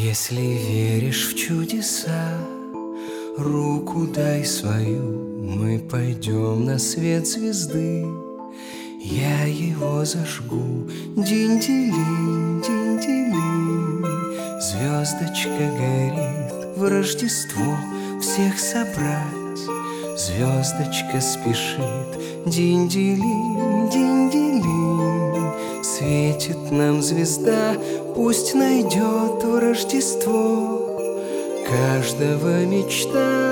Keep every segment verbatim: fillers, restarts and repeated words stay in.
Если веришь в чудеса, руку дай свою, мы пойдем на свет звезды. Я его зажгу, динь-дилинь, динь-дилинь. Звездочка горит, в Рождество всех собрать. Звездочка спешит, динь-дилинь, динь-дилинь. Светит нам звезда, пусть найдет в Рождество каждого мечта.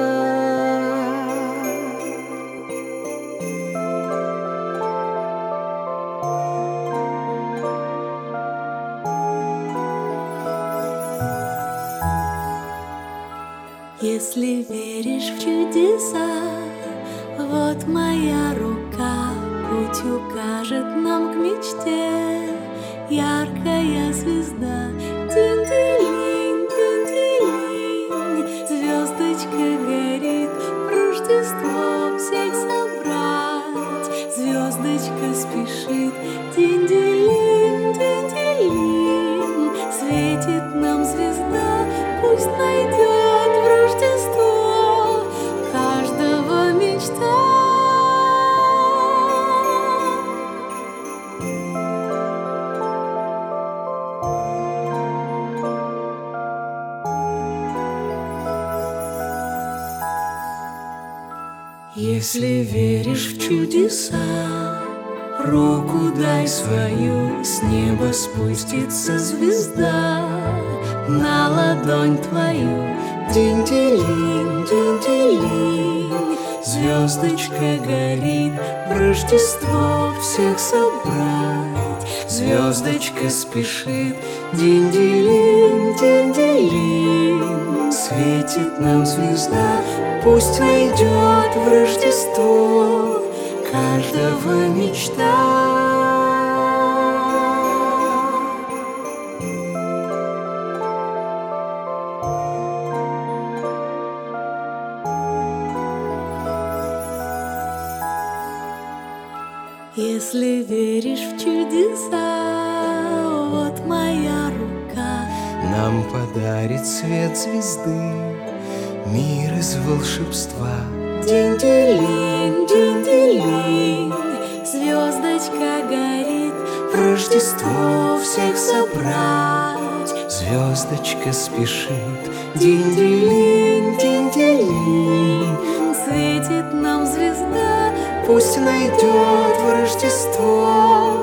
Если веришь в чудеса, вот моя рука путь укажет нам к мечте. Яркая звезда, динь-дилинь, динь-дилинь. Звездочка горит, в Рождество всех собрать. Звездочка спешит, динь-дилинь, динь-дилинь. Светит нам звезда, пусть найдет в Рождество каждого мечта. Если веришь в чудеса, руку дай свою, с неба спустится звезда на ладонь твою. Динь-дилинь, динь-дилинь. Звездочка горит, в Рождество всех собрать. Звездочка спешит, динь-дилинь, динь-дилинь. Светит нам звезда, пусть найдет в Рождество каждого мечта. Если веришь в чудеса, вот моя рука нам подарит свет звезды, мир из волшебства. Динь-дилинь, динь-дилинь. Звездочка горит, В Рождество всех собрать. Звездочка спешит, динь-дилинь, динь-дилинь. светит нам звезда, Пусть найдет в Рождество